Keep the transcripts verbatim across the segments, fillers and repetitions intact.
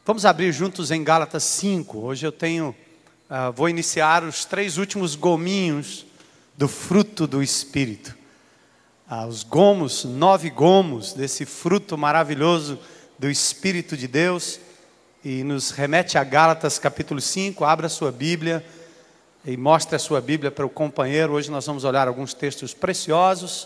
Vamos abrir juntos em Gálatas cinco. Hoje eu tenho, uh, vou iniciar os três últimos gominhos do fruto do Espírito. Uh, os gomos, nove gomos desse fruto maravilhoso do Espírito de Deus. E nos remete a Gálatas capítulo cinco. Abra a sua Bíblia e mostre a sua Bíblia para o companheiro. Hoje nós vamos olhar alguns textos preciosos.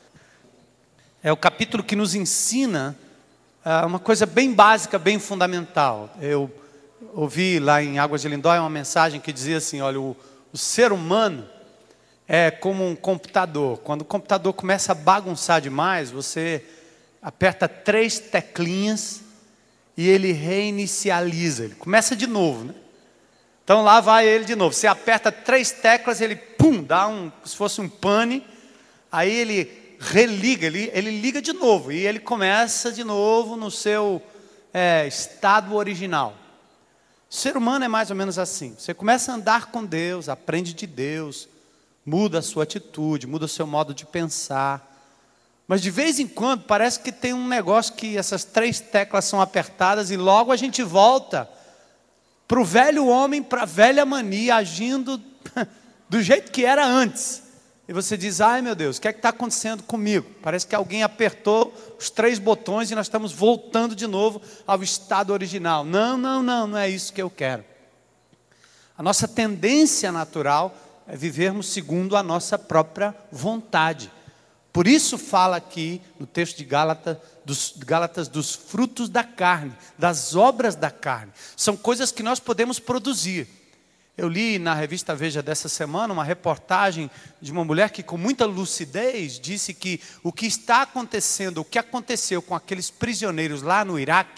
É o capítulo que nos ensina uh, uma coisa bem básica, bem fundamental. Eu ouvi lá em Águas de Lindóia uma mensagem que dizia assim, olha, o, o ser humano é como um computador. Quando o computador começa a bagunçar demais, você aperta três teclinhas e ele reinicializa, ele começa de novo, né? Então lá vai ele de novo. Você aperta três teclas, ele pum, dá um, se fosse um pane, aí ele religa, ele, ele liga de novo e ele começa de novo no seu é, estado original. O ser humano é mais ou menos assim. Você começa a andar com Deus, aprende de Deus, muda a sua atitude, muda o seu modo de pensar. Mas de vez em quando parece que tem um negócio que essas três teclas são apertadas e logo a gente volta para o velho homem, para a velha mania, agindo do jeito que era antes. E você diz, ai meu Deus, o que é que está acontecendo comigo? Parece que alguém apertou os três botões e nós estamos voltando de novo ao estado original. Não, não, não, não é isso que eu quero. A nossa tendência natural é vivermos segundo a nossa própria vontade. Por isso fala aqui no texto de Gálatas dos, Gálatas dos frutos da carne, das obras da carne. São coisas que nós podemos produzir. Eu li na revista Veja dessa semana uma reportagem de uma mulher que com muita lucidez disse que o que está acontecendo, o que aconteceu com aqueles prisioneiros lá no Iraque,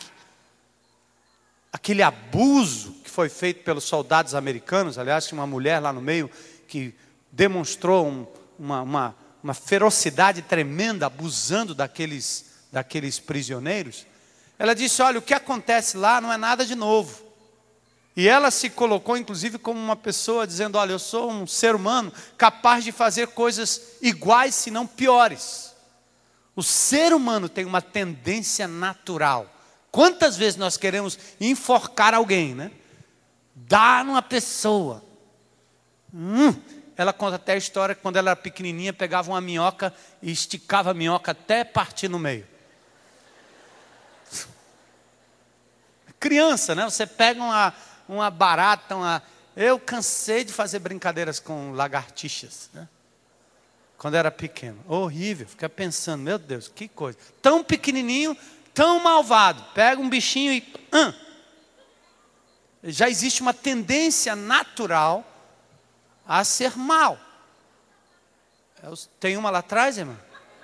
aquele abuso que foi feito pelos soldados americanos, aliás, tinha uma mulher lá no meio que demonstrou um, uma... uma uma ferocidade tremenda, abusando daqueles, daqueles prisioneiros. Ela disse, olha, o que acontece lá não é nada de novo. E ela se colocou, inclusive, como uma pessoa dizendo, olha, eu sou um ser humano capaz de fazer coisas iguais, se não piores. O ser humano tem uma tendência natural. Quantas vezes nós queremos enforcar alguém, né? Dar numa pessoa. Hum... Ela conta até a história que quando ela era pequenininha, pegava uma minhoca e esticava a minhoca até partir no meio. Criança, né? Você pega uma, uma barata, uma... Eu cansei de fazer brincadeiras com lagartixas, né? Quando era pequeno. Horrível, fica pensando, meu Deus, que coisa. Tão pequenininho, tão malvado. Pega um bichinho e... Hum. Já existe uma tendência natural a ser mal. Tem uma lá atrás, irmã?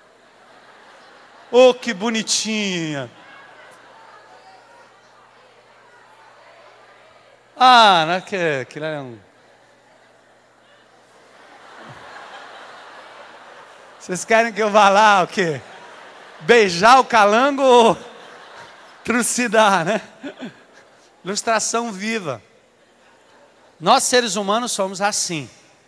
Oh, que bonitinha. Ah, não é que aquilo é um... Vocês querem que eu vá lá, o quê? Beijar o calango ou trucidar, né? Ilustração viva. Nós, seres humanos, somos assim.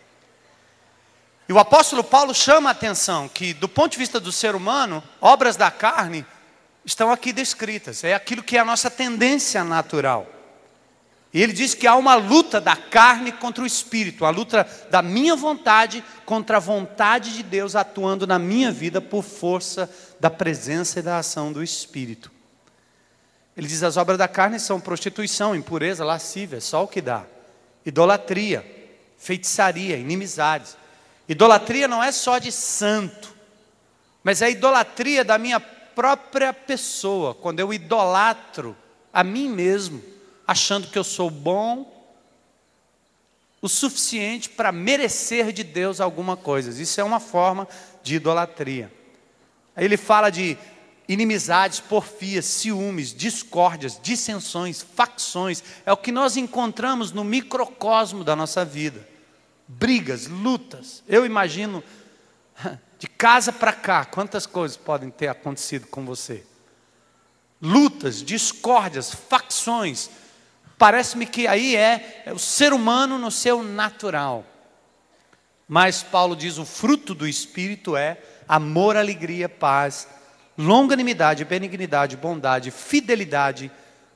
E o apóstolo Paulo chama a atenção que, do ponto de vista do ser humano, obras da carne estão aqui descritas. É aquilo que é a nossa tendência natural. E ele diz que há uma luta da carne contra o espírito, a luta da minha vontade contra a vontade de Deus atuando na minha vida por força da presença e da ação do espírito. Ele diz, as obras da carne são prostituição, impureza, lascívia, só o que dá. Idolatria, feitiçaria, inimizades. Idolatria não é só de santo, mas é a idolatria da minha própria pessoa. Quando eu idolatro a mim mesmo, achando que eu sou bom o suficiente para merecer de Deus alguma coisa. Isso é uma forma de idolatria. Aí ele fala de inimizades, porfias, ciúmes, discórdias, dissensões, facções. É o que nós encontramos no microcosmo da nossa vida. Brigas, lutas. Eu imagino, de casa para cá, quantas coisas podem ter acontecido com você. Lutas, discórdias, facções. Parece-me que aí é, é o ser humano no seu natural. Mas Paulo diz, o fruto do Espírito é amor, alegria, paz, longanimidade, benignidade, bondade, fidelidade,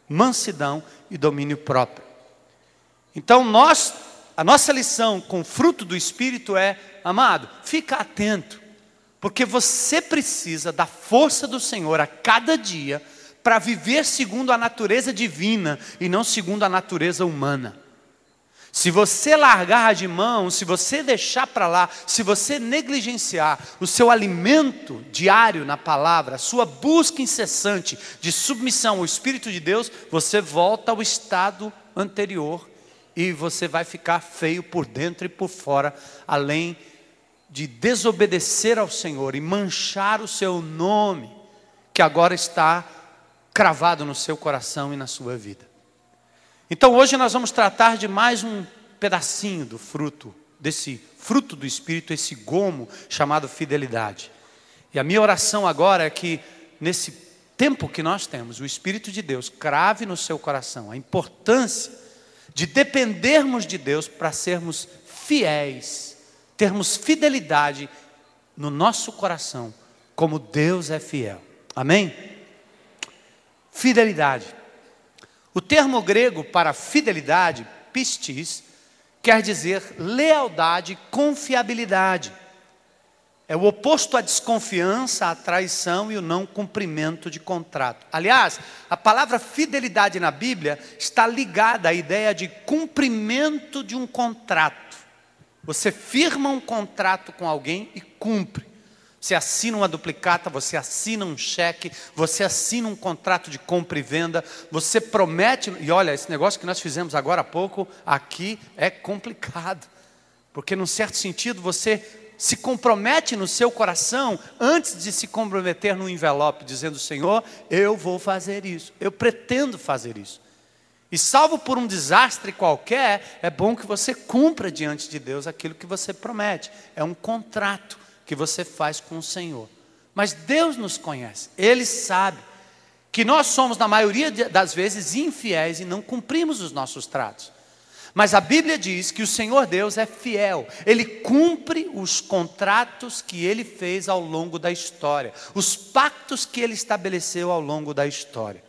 mansidão e domínio próprio. Então nós, a nossa lição com o fruto do Espírito é, amado, fica atento, porque você precisa da força do Senhor a cada dia para viver segundo a natureza divina e não segundo a natureza humana. Se você largar de mão, se você deixar para lá, se você negligenciar o seu alimento diário na palavra, a sua busca incessante de submissão ao Espírito de Deus, você volta ao estado anterior e você vai ficar feio por dentro e por fora, além de desobedecer ao Senhor e manchar o seu nome, que agora está cravado no seu coração e na sua vida. Então hoje nós vamos tratar de mais um pedacinho do fruto, desse fruto do Espírito, esse gomo chamado fidelidade. E a minha oração agora é que nesse tempo que nós temos, o Espírito de Deus crave no seu coração a importância de dependermos de Deus para sermos fiéis, termos fidelidade no nosso coração, como Deus é fiel. Amém? Fidelidade. O termo grego para fidelidade, pistis, quer dizer lealdade, confiabilidade. É o oposto à desconfiança, à traição e o não cumprimento de contrato. Aliás, a palavra fidelidade na Bíblia está ligada à ideia de cumprimento de um contrato. Você firma um contrato com alguém e cumpre. Você assina uma duplicata, você assina um cheque, você assina um contrato de compra e venda, você promete, e olha, esse negócio que nós fizemos agora há pouco, aqui é complicado, porque num certo sentido você se compromete no seu coração, antes de se comprometer no envelope, dizendo, Senhor, eu vou fazer isso, eu pretendo fazer isso. E salvo por um desastre qualquer, é bom que você cumpra diante de Deus aquilo que você promete, é um contrato que você faz com o Senhor. Mas Deus nos conhece, Ele sabe que nós somos na maioria das vezes infiéis e não cumprimos os nossos tratos. Mas a Bíblia diz que o Senhor Deus é fiel, Ele cumpre os contratos que Ele fez ao longo da história, os pactos que Ele estabeleceu ao longo da história.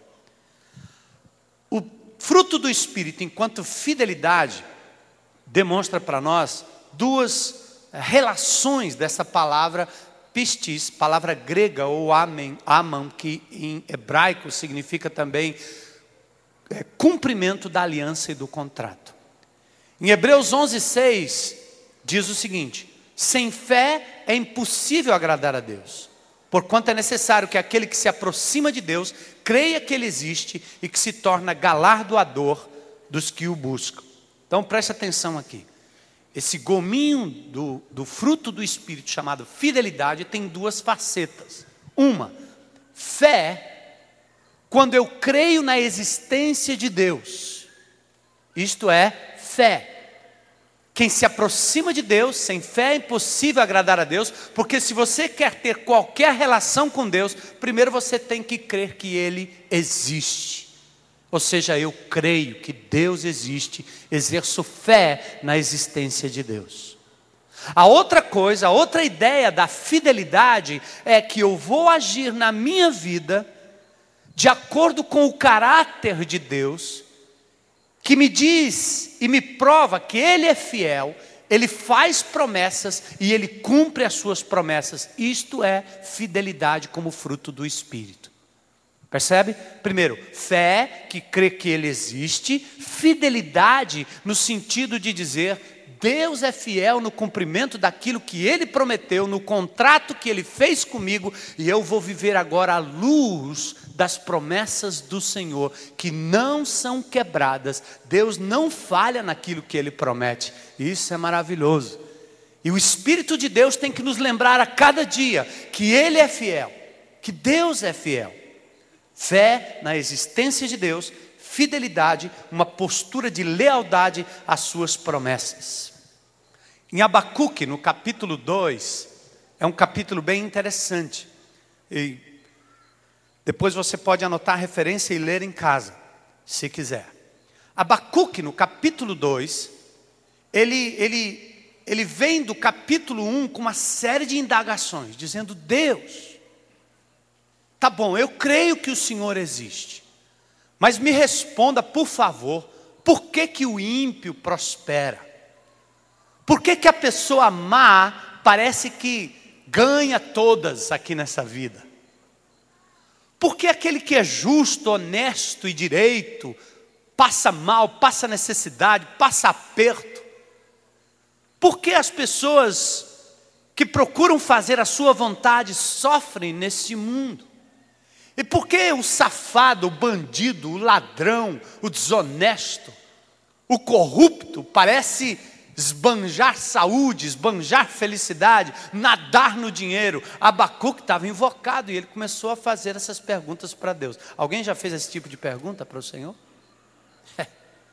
O fruto do Espírito, enquanto fidelidade, demonstra para nós duas relações dessa palavra pistis, palavra grega ou amen, aman, que em hebraico significa também é, cumprimento da aliança e do contrato. Em Hebreus onze, seis, diz o seguinte, sem fé é impossível agradar a Deus, porquanto é necessário que aquele que se aproxima de Deus, creia que Ele existe e que se torna galardoador dos que o buscam. Então preste atenção aqui. Esse gominho do, do fruto do Espírito chamado fidelidade tem duas facetas. Uma, fé, quando eu creio na existência de Deus. Isto é, fé. Quem se aproxima de Deus, sem fé é impossível agradar a Deus, porque se você quer ter qualquer relação com Deus, primeiro você tem que crer que Ele existe. Ou seja, eu creio que Deus existe, exerço fé na existência de Deus. A outra coisa, a outra ideia da fidelidade é que eu vou agir na minha vida de acordo com o caráter de Deus, que me diz e me prova que Ele é fiel, Ele faz promessas e Ele cumpre as suas promessas. Isto é fidelidade como fruto do Espírito. Percebe? Primeiro, fé, que crê que Ele existe. Fidelidade, no sentido de dizer, Deus é fiel no cumprimento daquilo que Ele prometeu, no contrato que Ele fez comigo, e eu vou viver agora à luz das promessas do Senhor, que não são quebradas. Deus não falha naquilo que Ele promete. Isso é maravilhoso. E o Espírito de Deus tem que nos lembrar a cada dia que Ele é fiel, que Deus é fiel. Fé na existência de Deus, fidelidade, uma postura de lealdade às suas promessas. Em Abacuque, no capítulo dois, é um capítulo bem interessante. E depois você pode anotar a referência e ler em casa, se quiser. Abacuque, no capítulo dois, ele, ele, ele vem do capítulo um com uma série de indagações, dizendo, Deus, tá bom, eu creio que o Senhor existe, Mas me responda, por favor, por que que o ímpio prospera? Por que que a pessoa má parece que ganha todas aqui nessa vida? Por que aquele que é justo, honesto e direito passa mal, passa necessidade, passa aperto? Por que as pessoas que procuram fazer a sua vontade sofrem nesse mundo? E por que o safado, o bandido, o ladrão, o desonesto, o corrupto parece esbanjar saúde, esbanjar felicidade, nadar no dinheiro? Abacuque estava invocado e ele começou a fazer essas perguntas para Deus. Alguém já fez esse tipo de pergunta para o Senhor? É.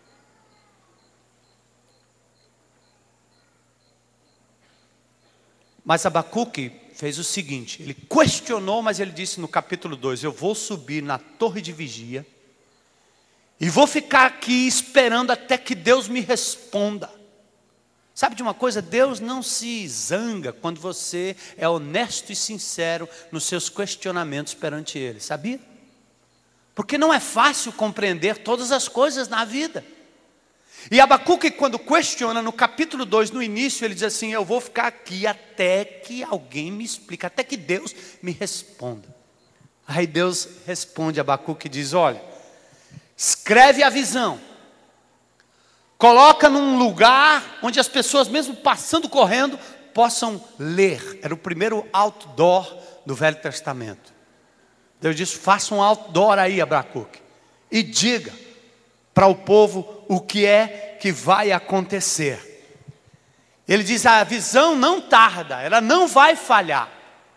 Mas Abacuque fez o seguinte, ele questionou, mas ele disse no capítulo dois, eu vou subir na torre de vigia e vou ficar aqui esperando até que Deus me responda. Sabe de uma coisa? Deus não se zanga quando você é honesto e sincero nos seus questionamentos perante Ele, sabia? Porque não é fácil compreender todas as coisas na vida. E Abacuque, quando questiona, no capítulo dois, no início, ele diz assim, eu vou ficar aqui até que alguém me explique, até que Deus me responda. Aí Deus responde a Abacuque e diz, olha, escreve a visão, coloca num lugar onde as pessoas, mesmo passando correndo, possam ler. Era o primeiro outdoor do Velho Testamento. Deus disse, faça um outdoor aí, Abacuque, e diga para o povo o que é que vai acontecer. Ele diz, a visão não tarda, ela não vai falhar.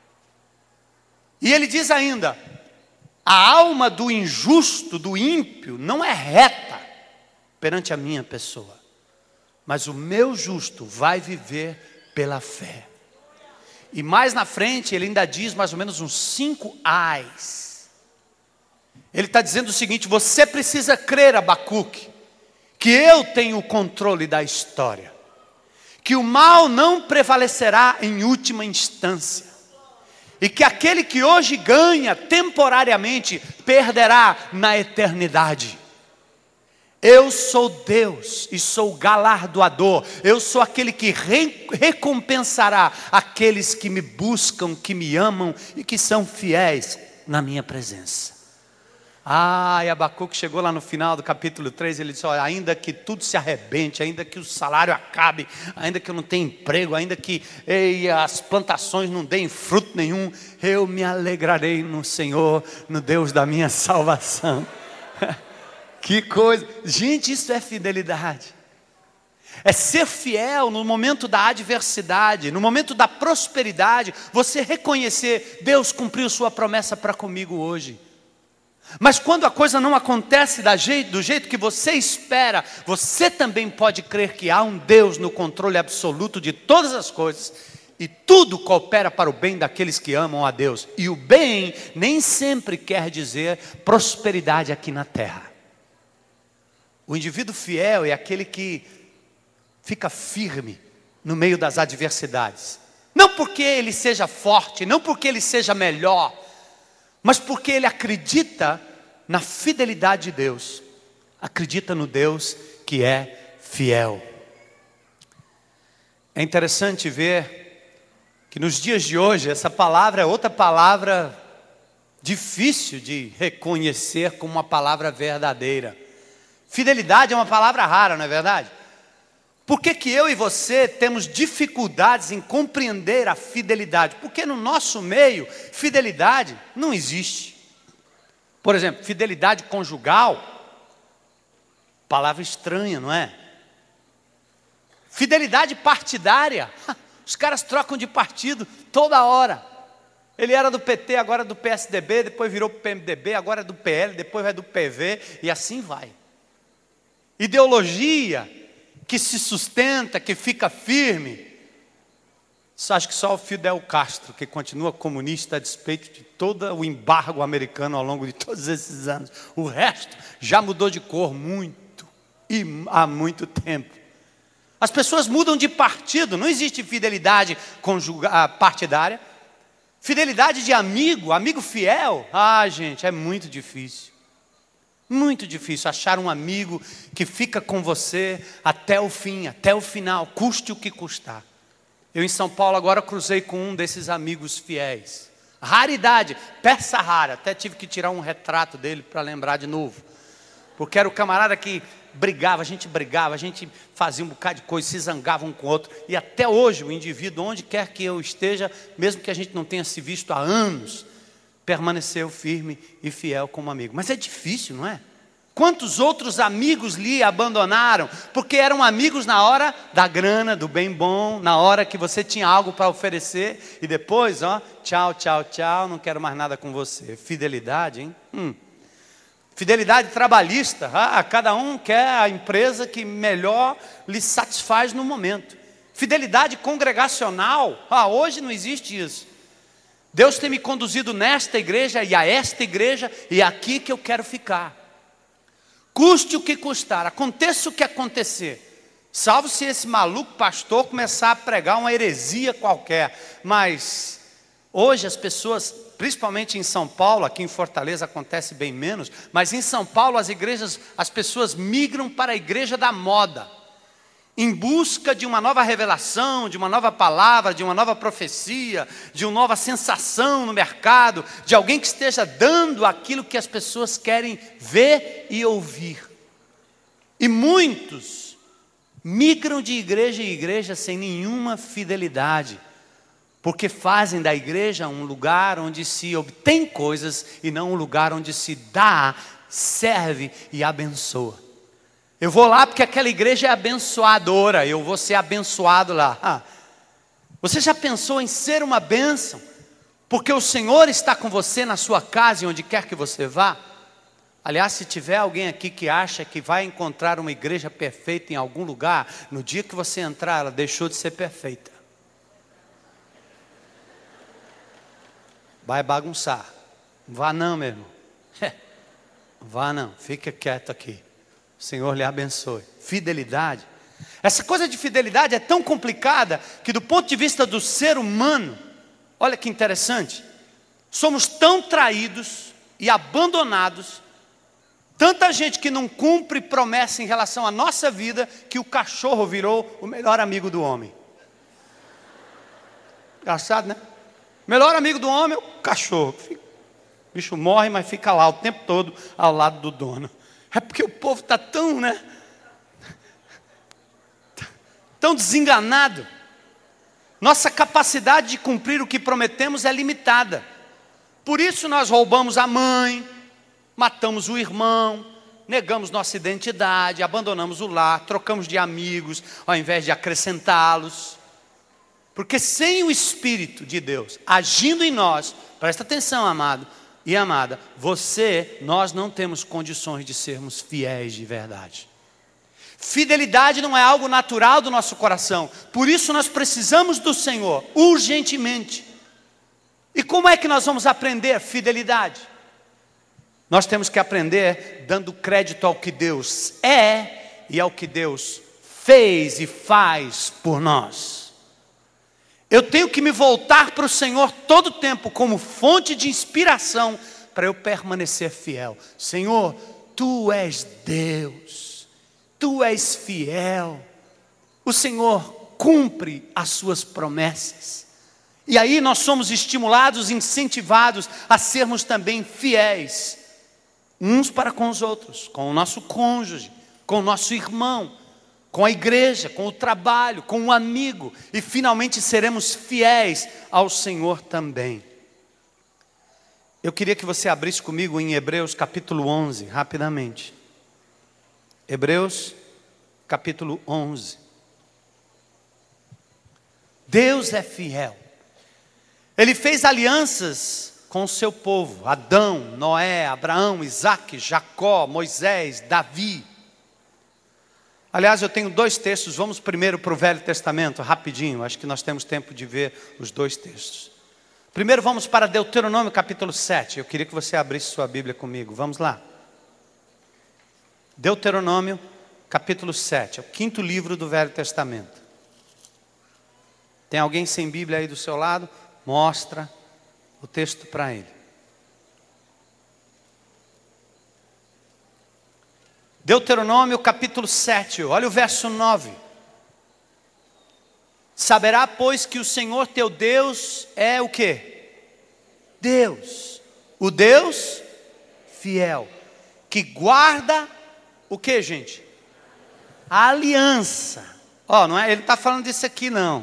E ele diz ainda, a alma do injusto, do ímpio, não é reta perante a minha pessoa, mas o meu justo vai viver pela fé. E mais na frente ele ainda diz mais ou menos uns cinco ais. Ele está dizendo o seguinte, você precisa crer, Abacuque, que eu tenho o controle da história, que o mal não prevalecerá em última instância, e que aquele que hoje ganha temporariamente, perderá na eternidade. Eu sou Deus e sou galardoador, eu sou aquele que re recompensará aqueles que me buscam, que me amam e que são fiéis na minha presença. Ah, e Abacuque chegou lá no final do capítulo três, ele disse, olha, ainda que tudo se arrebente, ainda que o salário acabe, ainda que eu não tenha emprego, ainda que ei, as plantações não deem fruto nenhum, eu me alegrarei no Senhor, no Deus da minha salvação. Que coisa, gente, isso é fidelidade. É ser fiel no momento da adversidade, no momento da prosperidade, você reconhecer, Deus cumpriu sua promessa para comigo hoje. Mas quando a coisa não acontece da jeito, do jeito que você espera, você também pode crer que há um Deus no controle absoluto de todas as coisas, e tudo coopera para o bem daqueles que amam a Deus. E o bem nem sempre quer dizer prosperidade aqui na terra. O indivíduo fiel é aquele que fica firme no meio das adversidades. Não porque ele seja forte, não porque ele seja melhor, mas porque ele acredita na fidelidade de Deus. Acredita no Deus que é fiel. É interessante ver que nos dias de hoje, essa palavra é outra palavra difícil de reconhecer como uma palavra verdadeira. Fidelidade é uma palavra rara, não é verdade? Por que que eu e você temos dificuldades em compreender a fidelidade? Porque no nosso meio, fidelidade não existe. Por exemplo, fidelidade conjugal, palavra estranha, não é? Fidelidade partidária, os caras trocam de partido toda hora. Ele era do P T, agora é do P S D B, depois virou P M D B, agora é do P L, depois vai do P V, e assim vai. Ideologia que se sustenta, que fica firme. Você acha que só o Fidel Castro, que continua comunista a despeito de todo o embargo americano ao longo de todos esses anos. O resto já mudou de cor muito, e há muito tempo. As pessoas mudam de partido, não existe fidelidade conjugal, partidária. Fidelidade de amigo, amigo fiel, ah gente, é muito difícil. Muito difícil achar um amigo que fica com você até o fim, até o final, custe o que custar. Eu em São Paulo agora cruzei com um desses amigos fiéis. Raridade, peça rara. Até tive que tirar um retrato dele para lembrar de novo. Porque era o camarada que brigava, a gente brigava, a gente fazia um bocado de coisa, se zangava um com o outro. E até hoje o indivíduo, onde quer que eu esteja, mesmo que a gente não tenha se visto há anos, permaneceu firme e fiel como amigo. Mas é difícil, não é? Quantos outros amigos lhe abandonaram? Porque eram amigos na hora da grana, do bem bom, na hora que você tinha algo para oferecer. E depois, ó, tchau, tchau, tchau, não quero mais nada com você. Fidelidade, hein? Hum. Fidelidade trabalhista. Ah, cada um quer a empresa que melhor lhe satisfaz no momento. Fidelidade congregacional. Ah, hoje não existe isso. Deus tem me conduzido nesta igreja e a esta igreja, e é aqui que eu quero ficar. Custe o que custar, aconteça o que acontecer. Salvo se esse maluco pastor começar a pregar uma heresia qualquer. Mas hoje as pessoas, principalmente em São Paulo, aqui em Fortaleza acontece bem menos, mas em São Paulo as igrejas, as pessoas migram para a igreja da moda, em busca de uma nova revelação, de uma nova palavra, de uma nova profecia, de uma nova sensação no mercado, de alguém que esteja dando aquilo que as pessoas querem ver e ouvir. E muitos migram de igreja em igreja sem nenhuma fidelidade, porque fazem da igreja um lugar onde se obtém coisas e não um lugar onde se dá, serve e abençoa. Eu vou lá porque aquela igreja é abençoadora, eu vou ser abençoado lá. Ah, você já pensou em ser uma bênção? Porque o Senhor está com você na sua casa e onde quer que você vá? Aliás, se tiver alguém aqui que acha que vai encontrar uma igreja perfeita em algum lugar, no dia que você entrar, ela deixou de ser perfeita. Vai bagunçar. Não vá não, meu irmão. Não vá não, fica quieto aqui. O Senhor lhe abençoe. Fidelidade. Essa coisa de fidelidade é tão complicada que do ponto de vista do ser humano, olha que interessante, somos tão traídos e abandonados, tanta gente que não cumpre promessa em relação à nossa vida, que o cachorro virou o melhor amigo do homem. Engraçado, né? O melhor amigo do homem é o cachorro. O bicho morre, mas fica lá o tempo todo ao lado do dono. É porque o povo está tão, né? Tão desenganado. Nossa capacidade de cumprir o que prometemos é limitada. Por isso nós roubamos a mãe, matamos o irmão, negamos nossa identidade, abandonamos o lar, trocamos de amigos ao invés de acrescentá-los. Porque sem o Espírito de Deus agindo em nós, presta atenção, amado e amada, você, nós não temos condições de sermos fiéis de verdade. Fidelidade não é algo natural do nosso coração, por isso nós precisamos do Senhor, urgentemente. E como é que nós vamos aprender fidelidade? Nós temos que aprender dando crédito ao que Deus é e ao que Deus fez e faz por nós. Eu tenho que me voltar para o Senhor todo o tempo como fonte de inspiração para eu permanecer fiel. Senhor, Tu és Deus, Tu és fiel. O Senhor cumpre as Suas promessas. E aí nós somos estimulados, incentivados a sermos também fiéis, uns para com os outros, com o nosso cônjuge, com o nosso irmão, com a igreja, com o trabalho, com o amigo, e finalmente seremos fiéis ao Senhor também. Eu queria que você abrisse comigo em Hebreus capítulo onze, rapidamente. Hebreus capítulo onze. Deus é fiel. Ele fez alianças com o seu povo, Adão, Noé, Abraão, Isaque, Jacó, Moisés, Davi. Aliás, eu tenho dois textos, vamos primeiro para o Velho Testamento, rapidinho, acho que nós temos tempo de ver os dois textos. Primeiro vamos para Deuteronômio capítulo sete, eu queria que você abrisse sua Bíblia comigo, vamos lá. Deuteronômio capítulo sete, é o quinto livro do Velho Testamento. Tem alguém sem Bíblia aí do seu lado? Mostra o texto para ele. Deuteronômio capítulo sete, olha o verso nove. Saberá, pois, que o Senhor teu Deus é o quê? Deus. O Deus fiel. Que guarda o quê, gente? A aliança. Ó, oh, não é, ele está falando disso aqui não.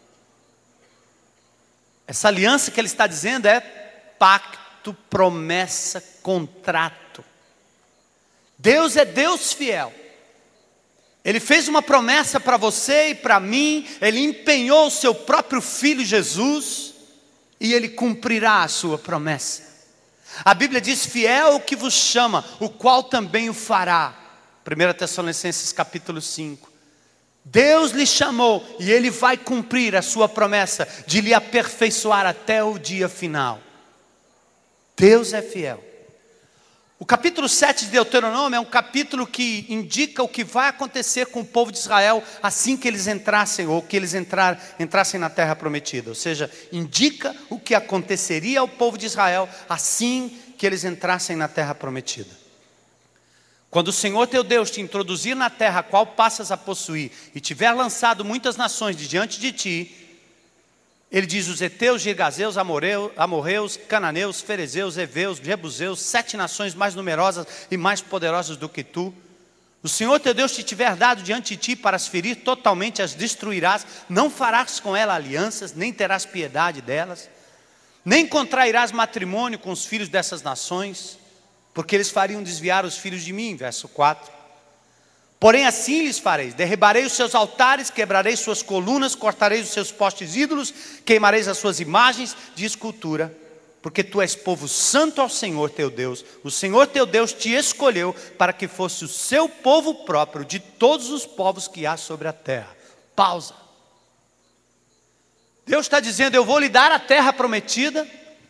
Essa aliança que ele está dizendo é pacto, promessa, contrato. Deus é Deus fiel. Ele fez uma promessa para você e para mim. Ele empenhou o seu próprio Filho Jesus. E Ele cumprirá a sua promessa. A Bíblia diz, fiel o que vos chama, o qual também o fará. primeira Tessalonicenses capítulo cinco. Deus lhe chamou e Ele vai cumprir a sua promessa de lhe aperfeiçoar até o dia final. Deus é fiel. O capítulo sete de Deuteronômio é um capítulo que indica o que vai acontecer com o povo de Israel assim que eles entrassem, ou que eles entrar, entrassem na terra prometida. Ou seja, indica o que aconteceria ao povo de Israel assim que eles entrassem na terra prometida. Quando o Senhor teu Deus te introduzir na terra a qual passas a possuir, e tiver lançado muitas nações de diante de ti, Ele diz, os heteus, girgazeus, amoreus, amorreus, cananeus, ferezeus, heveus, jebuseus, sete nações mais numerosas e mais poderosas do que tu. O Senhor teu Deus te tiver dado diante de ti para as ferir, totalmente as destruirás. Não farás com ela alianças, nem terás piedade delas. Nem contrairás matrimônio com os filhos dessas nações, porque eles fariam desviar os filhos de mim. Verso quatro. Porém assim lhes fareis, derribarei os seus altares, quebrarei suas colunas, cortarei os seus postes ídolos, queimareis as suas imagens de escultura, porque tu és povo santo ao Senhor teu Deus. O Senhor teu Deus te escolheu para que fosse o seu povo próprio de todos os povos que há sobre a terra. Pausa. Deus está dizendo, eu vou lhe dar a terra prometida,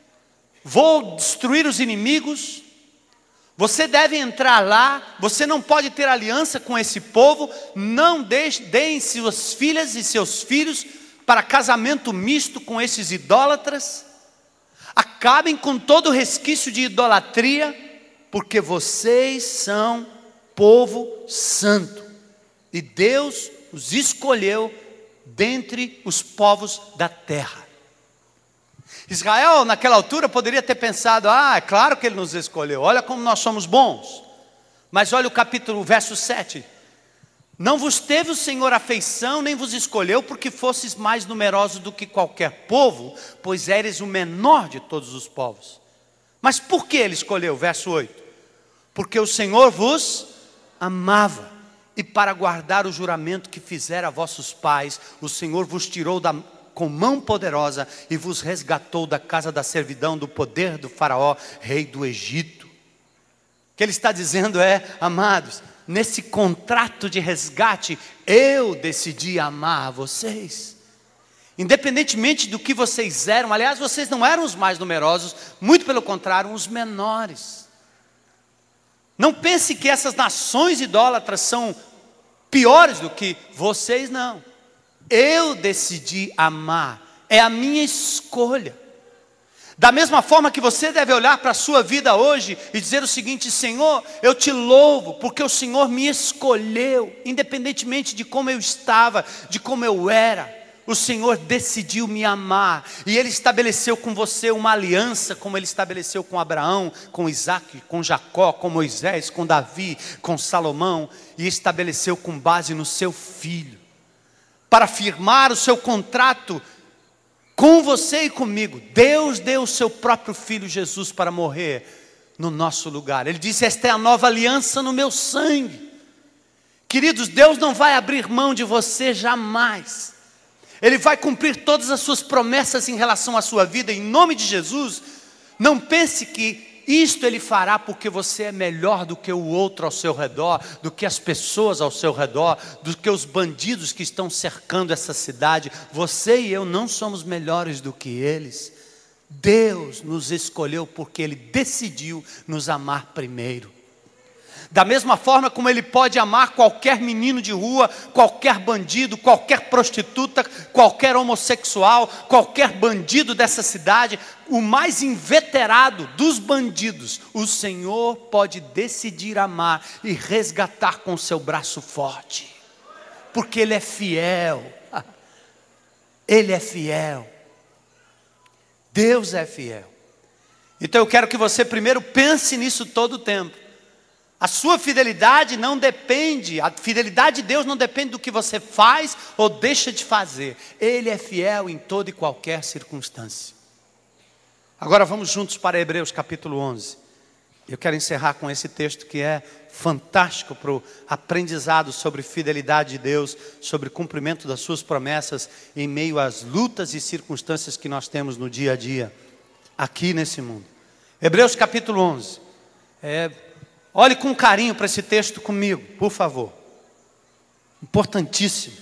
vou destruir os inimigos. Você deve entrar lá, você não pode ter aliança com esse povo, não deixe, deem suas filhas e seus filhos para casamento misto com esses idólatras, acabem com todo o resquício de idolatria, porque vocês são povo santo, e Deus os escolheu dentre os povos da terra. Israel naquela altura poderia ter pensado, ah, é claro que Ele nos escolheu, olha como nós somos bons. Mas olha o capítulo, o verso sete. Não vos teve o Senhor afeição, nem vos escolheu, porque fosses mais numerosos do que qualquer povo, pois eres o menor de todos os povos. Mas por que Ele escolheu? Verso oito. Porque o Senhor vos amava, e para guardar o juramento que fizera a vossos pais, o Senhor vos tirou da com mão poderosa e vos resgatou da casa da servidão, do poder do faraó, rei do Egito. O que ele está dizendo é, amados, nesse contrato de resgate, eu decidi amar vocês. Independentemente do que vocês eram, aliás, vocês não eram os mais numerosos, muito pelo contrário, os menores. Não pense que essas nações idólatras são piores do que vocês, não. Eu decidi amar, é a minha escolha. Da mesma forma que você deve olhar para a sua vida hoje e dizer o seguinte, Senhor, eu te louvo, porque o Senhor me escolheu, independentemente de como eu estava, de como eu era, o Senhor decidiu me amar, e Ele estabeleceu com você uma aliança, como Ele estabeleceu com Abraão, com Isaac, com Jacó, com Moisés, com Davi, com Salomão, e estabeleceu com base no seu Filho, para firmar o seu contrato com você e comigo. Deus deu o seu próprio Filho Jesus para morrer no nosso lugar. Ele disse, esta é a nova aliança no meu sangue. Queridos, Deus não vai abrir mão de você jamais. Ele vai cumprir todas as suas promessas em relação à sua vida, em nome de Jesus. Não pense que isto Ele fará porque você é melhor do que o outro ao seu redor, do que as pessoas ao seu redor, do que os bandidos que estão cercando essa cidade. Você e eu não somos melhores do que eles. Deus nos escolheu porque Ele decidiu nos amar primeiro. Da mesma forma como Ele pode amar qualquer menino de rua, qualquer bandido, qualquer prostituta, qualquer homossexual, qualquer bandido dessa cidade, o mais inveterado dos bandidos, o Senhor pode decidir amar e resgatar com o seu braço forte, porque Ele é fiel. Ele é fiel. Deus é fiel. Então eu quero que você primeiro pense nisso todo o tempo. A sua fidelidade não depende, a fidelidade de Deus não depende do que você faz ou deixa de fazer. Ele é fiel em toda e qualquer circunstância. Agora vamos juntos para Hebreus capítulo onze. Eu quero encerrar com esse texto que é fantástico para o aprendizado sobre fidelidade de Deus, sobre o cumprimento das suas promessas em meio às lutas e circunstâncias que nós temos no dia a dia, aqui nesse mundo. Hebreus capítulo onze. É, olhe com carinho para esse texto comigo, por favor. Importantíssimo.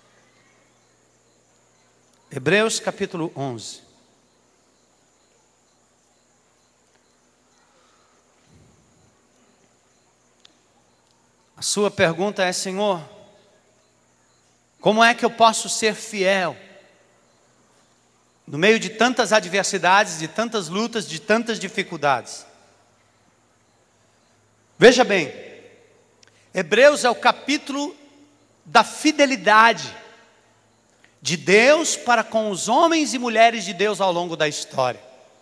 Hebreus capítulo onze. A sua pergunta é: Senhor, como é que eu posso ser fiel no meio de tantas adversidades, de tantas lutas, de tantas dificuldades? Veja bem, Hebreus é o capítulo da fidelidade de Deus para com os homens e mulheres de Deus ao longo da história.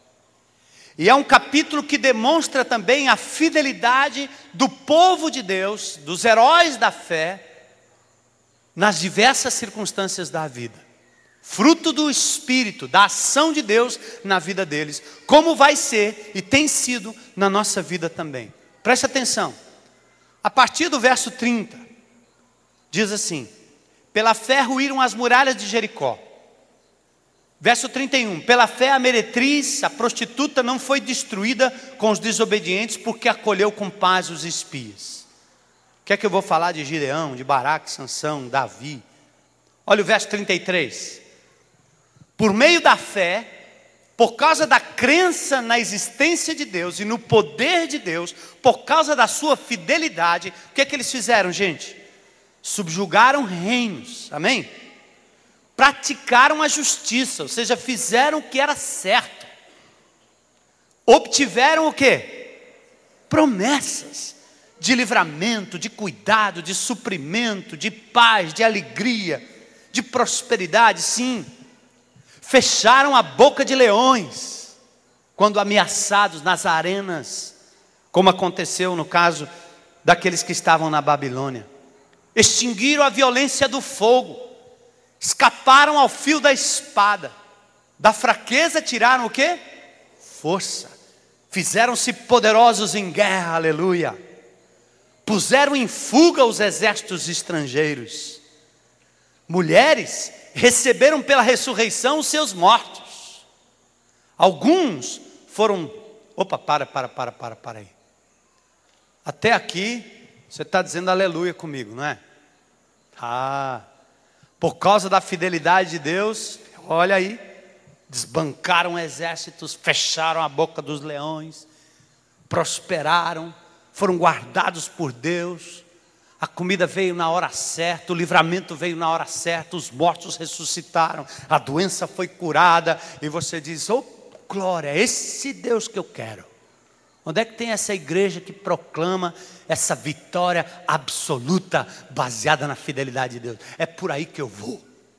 E é um capítulo que demonstra também a fidelidade do povo de Deus, dos heróis da fé, nas diversas circunstâncias da vida. Fruto do Espírito, da ação de Deus na vida deles, como vai ser e tem sido na nossa vida também. Preste atenção. A partir do verso trinta, diz assim: pela fé ruíram as muralhas de Jericó. Verso trinta e um, pela fé a meretriz, a prostituta, não foi destruída com os desobedientes, porque acolheu com paz os espias. O que é que eu vou falar de Gideão, de Baraque, Sansão, Davi? Olha o verso trinta e três. Por meio da fé, por causa da crença na existência de Deus e no poder de Deus, por causa da sua fidelidade, o que é que eles fizeram, gente? Subjugaram reinos, amém? Praticaram a justiça, ou seja, fizeram o que era certo. Obtiveram o quê? Promessas de livramento, de cuidado, de suprimento, de paz, de alegria, de prosperidade, sim. Fecharam a boca de leões, quando ameaçados nas arenas, como aconteceu no caso daqueles que estavam na Babilônia. Extinguiram a violência do fogo. Escaparam ao fio da espada. Da fraqueza tiraram o quê? Força. Fizeram-se poderosos em guerra, aleluia. Puseram em fuga os exércitos estrangeiros. Mulheres receberam pela ressurreição os seus mortos. Alguns foram... Opa, para, para, para, para, para aí. Até aqui, você está dizendo aleluia comigo, não é? Ah... Por causa da fidelidade de Deus, olha aí, desbancaram exércitos, fecharam a boca dos leões, prosperaram, foram guardados por Deus, a comida veio na hora certa, o livramento veio na hora certa, os mortos ressuscitaram, a doença foi curada, e você diz: oh glória, é esse Deus que eu quero. Onde é que tem essa igreja que proclama essa vitória absoluta, baseada na fidelidade de Deus? É por aí que eu vou.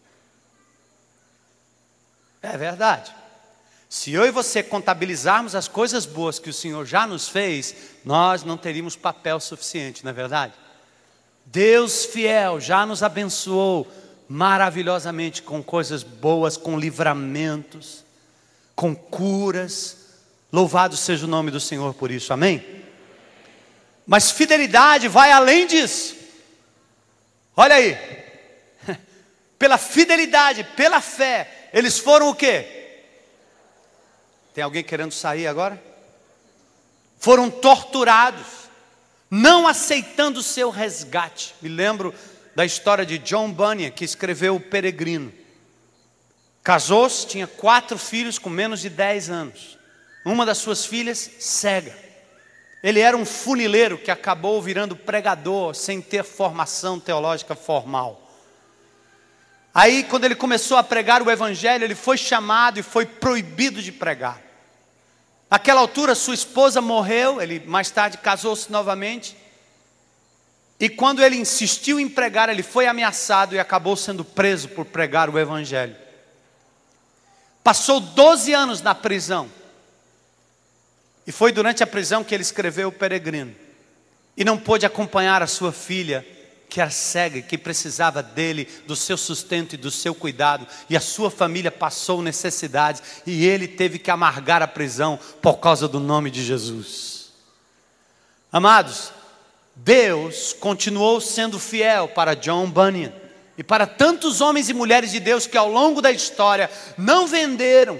É verdade. Se eu e você contabilizarmos as coisas boas que o Senhor já nos fez, nós não teríamos papel suficiente, não é verdade? Deus fiel já nos abençoou maravilhosamente com coisas boas, com livramentos, com curas. Louvado seja o nome do Senhor por isso, amém? Mas fidelidade vai além disso. Olha aí, pela fidelidade, pela fé, eles foram o quê? Tem alguém querendo sair agora? Foram torturados, não aceitando o seu resgate. Me lembro da história de John Bunyan, que escreveu O Peregrino. Casou-se, tinha quatro filhos com menos de dez anos. Uma das suas filhas, cega. Ele era um funileiro que acabou virando pregador sem ter formação teológica formal. Aí, quando ele começou a pregar o evangelho, ele foi chamado e foi proibido de pregar. Naquela altura, sua esposa morreu, ele mais tarde casou-se novamente. E quando ele insistiu em pregar, ele foi ameaçado e acabou sendo preso por pregar o evangelho. Passou doze anos na prisão. E foi durante a prisão que ele escreveu o Peregrino. E não pôde acompanhar a sua filha, que era cega, que precisava dele, do seu sustento e do seu cuidado. E a sua família passou necessidades. E ele teve que amargar a prisão por causa do nome de Jesus. Amados, Deus continuou sendo fiel para John Bunyan. E para tantos homens e mulheres de Deus que ao longo da história não venderam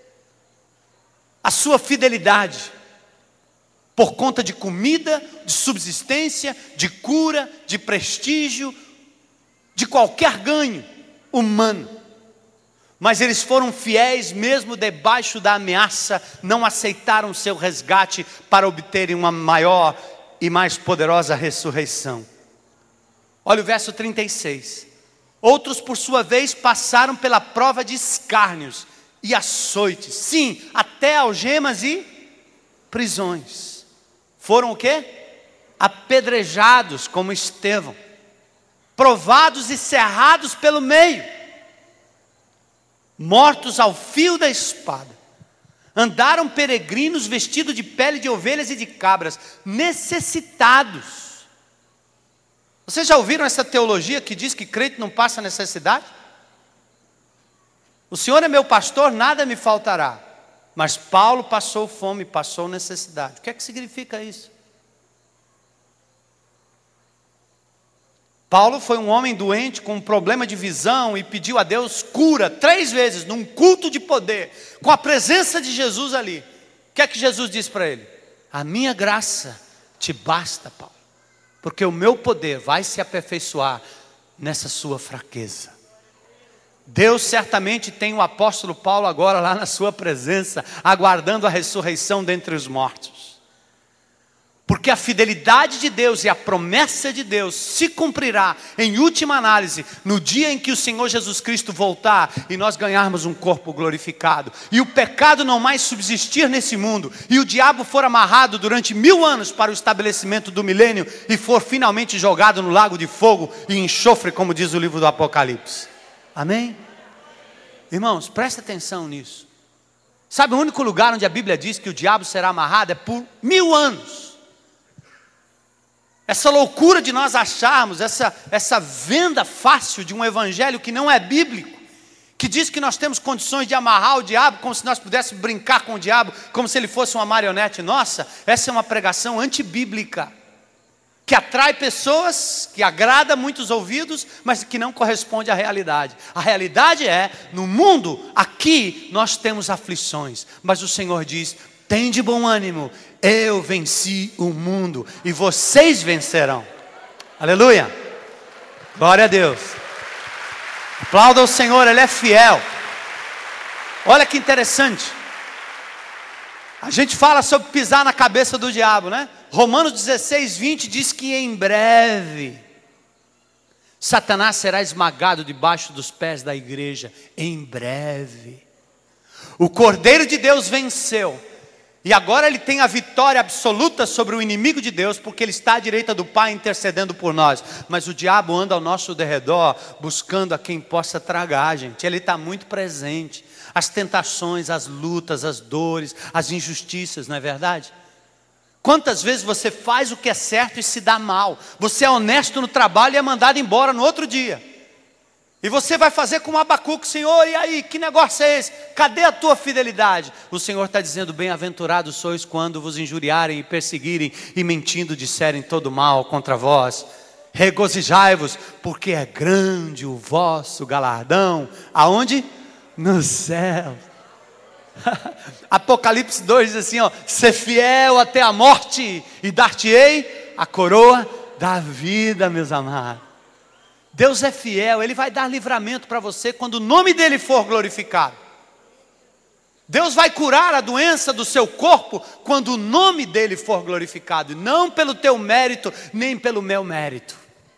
a sua fidelidade por conta de comida, de subsistência, de cura, de prestígio, de qualquer ganho humano. Mas eles foram fiéis mesmo debaixo da ameaça, não aceitaram seu resgate para obterem uma maior e mais poderosa ressurreição. Olha o verso trinta e seis. Outros, por sua vez, passaram pela prova de escárnios e açoites, sim, até algemas e prisões. Foram o quê? Apedrejados como Estevão, provados e cerrados pelo meio, mortos ao fio da espada. Andaram peregrinos vestidos de pele de ovelhas e de cabras, necessitados. Vocês já ouviram essa teologia que diz que crente não passa necessidade? O Senhor é meu pastor, nada me faltará. Mas Paulo passou fome, passou necessidade. O que é que significa isso? Paulo foi um homem doente com um problema de visão e pediu a Deus cura três vezes num culto de poder, com a presença de Jesus ali. O que é que Jesus disse para ele? A minha graça te basta, Paulo, porque o meu poder vai se aperfeiçoar nessa sua fraqueza. Deus certamente tem o apóstolo Paulo agora lá na sua presença, aguardando a ressurreição dentre os mortos. Porque a fidelidade de Deus e a promessa de Deus se cumprirá, em última análise, no dia em que o Senhor Jesus Cristo voltar e nós ganharmos um corpo glorificado. E o pecado não mais subsistir nesse mundo, e o diabo for amarrado durante mil anos para o estabelecimento do milênio, e for finalmente jogado no lago de fogo e enxofre, como diz o livro do Apocalipse. Amém? Irmãos, presta atenção nisso. Sabe, o único lugar onde a Bíblia diz que o diabo será amarrado é por mil anos. Essa loucura de nós acharmos, essa, essa venda fácil de um evangelho que não é bíblico, que diz que nós temos condições de amarrar o diabo, como se nós pudéssemos brincar com o diabo, como se ele fosse uma marionete nossa. Essa é uma pregação antibíblica, que atrai pessoas, que agrada muitos ouvidos, mas que não corresponde à realidade. A realidade é, no mundo, aqui nós temos aflições, mas o Senhor diz, tem de bom ânimo, eu venci o mundo, e vocês vencerão. Aleluia, glória a Deus. Aplauda o Senhor, Ele é fiel. Olha que interessante, a gente fala sobre pisar na cabeça do diabo, né? Romanos dezesseis, vinte diz que em breve Satanás será esmagado debaixo dos pés da igreja. Em breve. O Cordeiro de Deus venceu. E agora ele tem a vitória absoluta sobre o inimigo de Deus, porque ele está à direita do Pai intercedendo por nós. Mas o diabo anda ao nosso derredor, buscando a quem possa tragar, gente. Ele está muito presente. As tentações, as lutas, as dores, as injustiças, não é verdade? Quantas vezes você faz o que é certo e se dá mal? Você é honesto no trabalho e é mandado embora no outro dia. E você vai fazer como Abacuque, Senhor, e aí, que negócio é esse? Cadê a tua fidelidade? O Senhor está dizendo, bem-aventurados sois quando vos injuriarem e perseguirem e mentindo disserem todo mal contra vós. Regozijai-vos, porque é grande o vosso galardão. Aonde? No céu. Apocalipse dois diz assim, ó, ser fiel até a morte e dar-te-ei a coroa da vida, meus amados. Deus é fiel, Ele vai dar livramento para você quando o nome dEle for glorificado. Deus vai curar a doença do seu corpo quando o nome dele for glorificado, não pelo teu mérito, nem pelo meu mérito.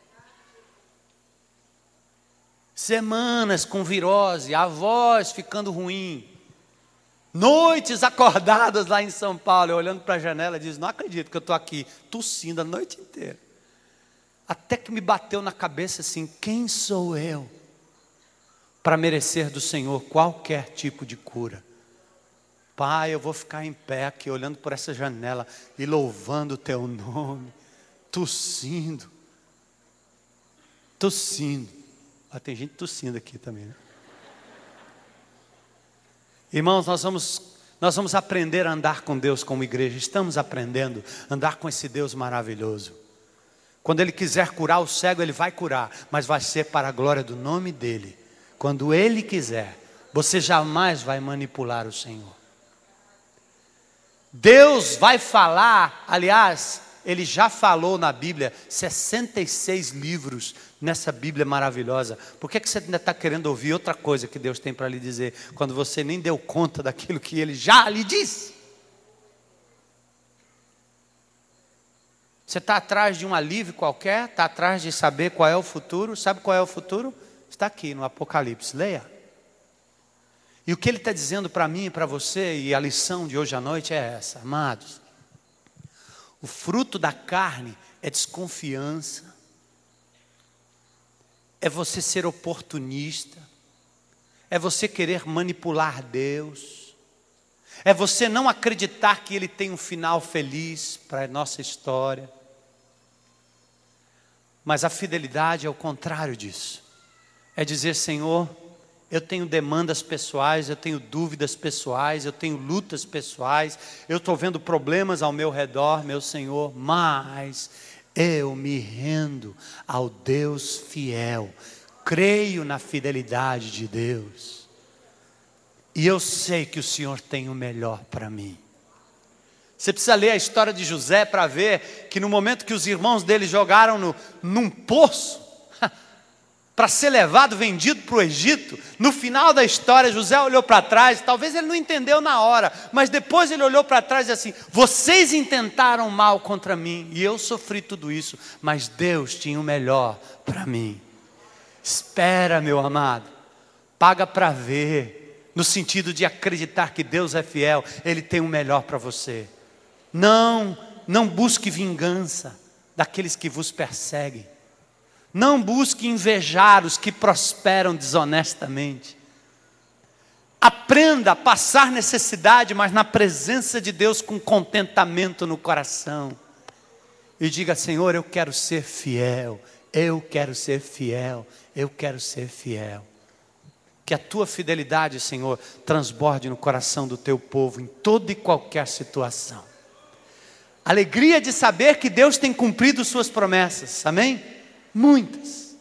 Semanas com virose, a voz ficando ruim, noites acordadas lá em São Paulo, eu olhando para a janela e dizendo, não acredito que eu estou aqui tossindo a noite inteira. Até que me bateu na cabeça assim, quem sou eu para merecer do Senhor qualquer tipo de cura? Pai, eu vou ficar em pé aqui, olhando por essa janela e louvando o teu nome, tossindo, tossindo. Ah, tem gente tossindo aqui também, né? Irmãos, nós vamos, nós vamos aprender a andar com Deus como igreja, estamos aprendendo a andar com esse Deus maravilhoso. Quando Ele quiser curar o cego, Ele vai curar, mas vai ser para a glória do nome dEle. Quando Ele quiser, você jamais vai manipular o Senhor. Deus vai falar, aliás, Ele já falou na Bíblia, sessenta e seis livros nessa Bíblia maravilhosa. Por que, que você ainda está querendo ouvir outra coisa que Deus tem para lhe dizer, quando você nem deu conta daquilo que Ele já lhe disse? Você está atrás de um alívio qualquer, está atrás de saber qual é o futuro. Sabe qual é o futuro? Está aqui no Apocalipse, leia. E o que Ele está dizendo para mim e para você, e a lição de hoje à noite é essa, amados. O fruto da carne é desconfiança, é você ser oportunista, é você querer manipular Deus, é você não acreditar que Ele tem um final feliz para a nossa história. Mas a fidelidade é o contrário disso, é dizer, Senhor, eu tenho demandas pessoais, eu tenho dúvidas pessoais, eu tenho lutas pessoais, eu estou vendo problemas ao meu redor, meu Senhor, mas eu me rendo ao Deus fiel, creio na fidelidade de Deus, e eu sei que o Senhor tem o melhor para mim. Você precisa ler a história de José para ver que no momento que os irmãos dele jogaram no, num poço, para ser levado, vendido para o Egito, no final da história, José olhou para trás, talvez ele não entendeu na hora, mas depois ele olhou para trás e disse assim, vocês intentaram mal contra mim, e eu sofri tudo isso, mas Deus tinha o melhor para mim. Espera, meu amado, paga para ver, no sentido de acreditar que Deus é fiel, Ele tem o melhor para você. Não, não busque vingança daqueles que vos perseguem. Não busque invejar os que prosperam desonestamente. Aprenda a passar necessidade, mas na presença de Deus com contentamento no coração. E diga, Senhor, eu quero ser fiel, eu quero ser fiel, eu quero ser fiel. Que a tua fidelidade, Senhor, transborde no coração do teu povo em toda e qualquer situação. Alegria de saber que Deus tem cumprido suas promessas, amém? Muitas,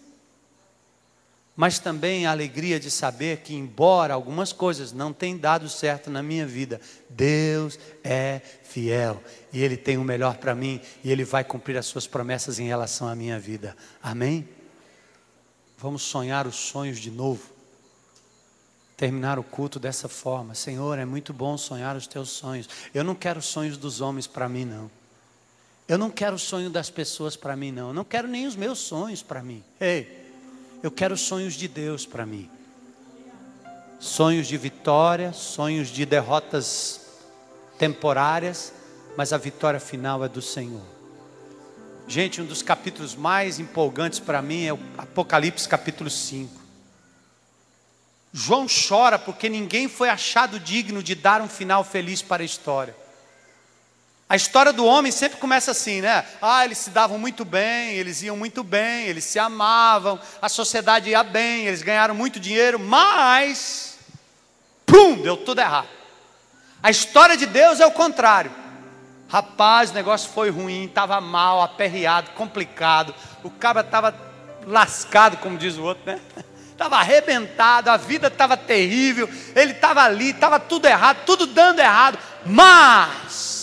mas também a alegria de saber que embora algumas coisas não tenham dado certo na minha vida, Deus é fiel, e Ele tem o melhor para mim, e Ele vai cumprir as suas promessas em relação à minha vida, amém? Vamos sonhar os sonhos de novo, terminar o culto dessa forma. Senhor, é muito bom sonhar os teus sonhos, eu não quero sonhos dos homens para mim não. Eu não quero o sonho das pessoas para mim não, eu não quero nem os meus sonhos para mim. Ei, eu quero sonhos de Deus para mim. Sonhos de vitória, sonhos de derrotas temporárias, mas a vitória final é do Senhor. Gente, um dos capítulos mais empolgantes para mim é o Apocalipse capítulo cinco. João chora porque ninguém foi achado digno de dar um final feliz para a história. A história do homem sempre começa assim, né? Ah, eles se davam muito bem, eles iam muito bem, eles se amavam, a sociedade ia bem, eles ganharam muito dinheiro, mas, pum, deu tudo errado. A história de Deus é o contrário. Rapaz, o negócio foi ruim, estava mal, aperreado, complicado, o cara estava lascado, como diz o outro, né? Estava arrebentado, a vida estava terrível, ele estava ali, estava tudo errado, tudo dando errado, mas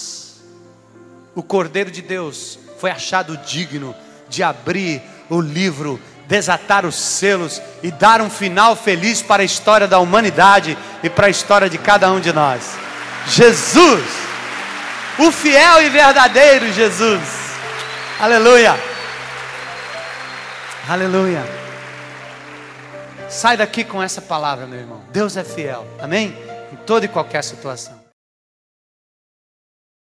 o Cordeiro de Deus foi achado digno de abrir o livro desatar os selos e dar um final feliz para a história da humanidade e para a história de cada um de nós. Jesus, o fiel e verdadeiro Jesus. Aleluia. Aleluia. Sai daqui com essa palavra, meu irmão. Deus é fiel. Amém? Em toda e qualquer situação.